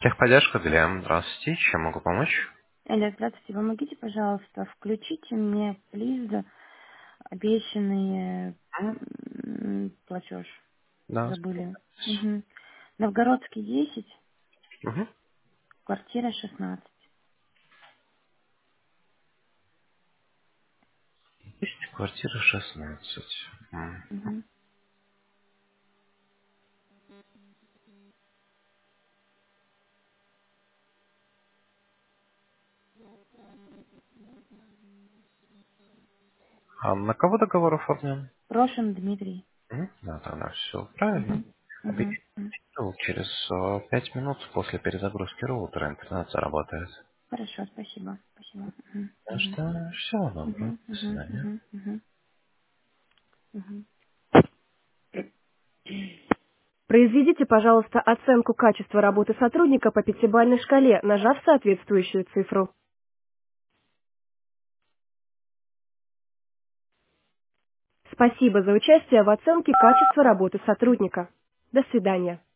Техподдержка, Глеб. Здравствуйте. Чем могу помочь? Алло, здравствуйте. Помогите, пожалуйста, включите мне, плиз, обещанный платеж. Да. Забыли. Угу. Новгородский 10, Угу. квартира 16. Есть квартира 16. Угу. А на кого договор оформлен? Прошин Дмитрий. Да, тогда все правильно. Угу. Угу. Обещаю, через 5 минут после перезагрузки роутера интернет заработает. Хорошо, спасибо. Спасибо. Угу. Так Угу. что всего доброго. Угу. До Угу. свидания. Угу. Угу. Угу. Произведите, пожалуйста, оценку качества работы сотрудника по пятибалльной шкале, нажав соответствующую цифру. Спасибо за участие в оценке качества работы сотрудника. До свидания.